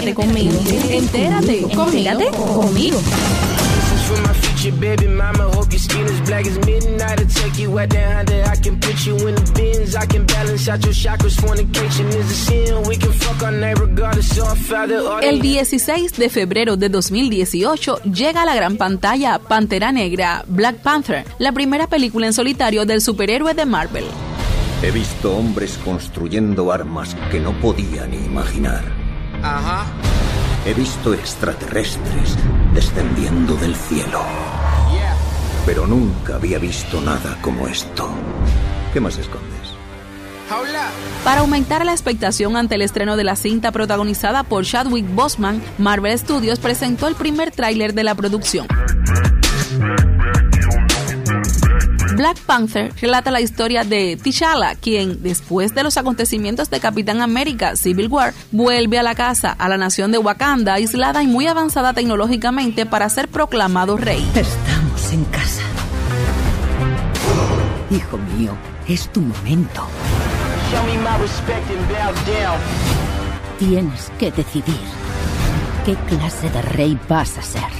Entérate conmigo. Entérate conmigo. For my future baby mama, hope your skin is black as midnight. I'll take you out there, Honda. I can put you in the bins. I can balance out your chakras. Fornication is a sin. We can fuck all night regardless of father or El 16 de febrero de 2018 llega a la gran pantalla Pantera Negra, Black Panther, la primera película en solitario del superhéroe de Marvel. He visto hombres construyendo armas que no podía ni imaginar. Ajá. He visto extraterrestres descendiendo del cielo. Pero nunca había visto nada como esto. ¿Qué más escondes? Para aumentar la expectación ante el estreno de la cinta protagonizada por Chadwick Boseman, Marvel Studios presentó el primer tráiler de la producción. Black Panther relata la historia de T'Challa, quien, después de los acontecimientos de Capitán América Civil War, vuelve a la casa, a la nación de Wakanda, aislada y muy avanzada tecnológicamente para ser proclamado rey. Estamos en casa. Hijo mío, es tu momento. Tienes que decidir qué clase de rey vas a ser.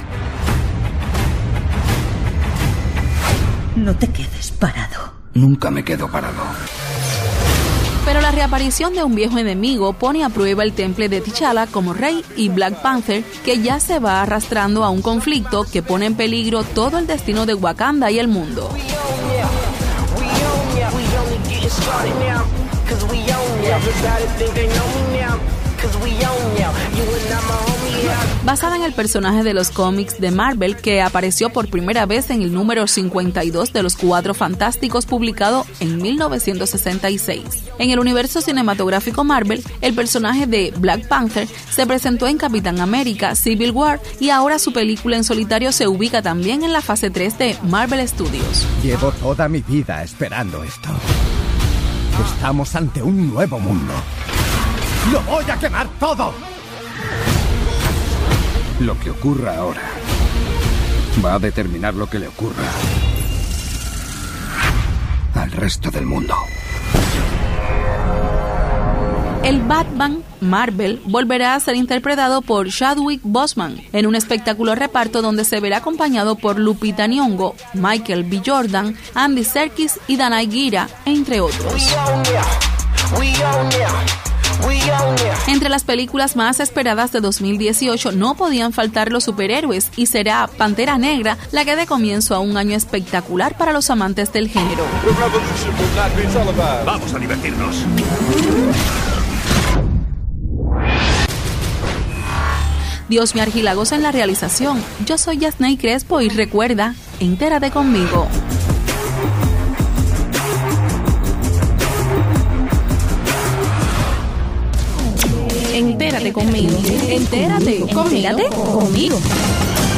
No te quedes parado. Nunca me quedo parado. Pero la reaparición de un viejo enemigo pone a prueba el temple de T'Challa como rey y Black Panther, que ya se va arrastrando a un conflicto que pone en peligro todo el destino de Wakanda y el mundo. Basada en el personaje de los cómics de Marvel que apareció por primera vez en el número 52 de los Cuatro Fantásticos publicado en 1966. En el universo cinematográfico Marvel, el personaje de Black Panther se presentó en Capitán América Civil War y ahora su película en solitario se ubica también en la fase 3 de Marvel Studios. Llevo toda mi vida esperando esto. Estamos ante un nuevo mundo. ¡Lo voy a quemar todo! Lo que ocurra ahora va a determinar lo que le ocurra al resto del mundo. El Batman Marvel volverá a ser interpretado por Chadwick Boseman en un espectacular reparto donde se verá acompañado por Lupita Nyong'o, Michael B. Jordan, Andy Serkis y Danai Gurira, entre otros. Entre las películas más esperadas de 2018 no podían faltar los superhéroes y será Pantera Negra la que dé comienzo a un año espectacular para los amantes del género. ¡Vamos a divertirnos! Diosmi Argilagosa en la realización. Yo soy Yasney Crespo y recuerda, entérate conmigo. Entérate conmigo. Entérate conmigo.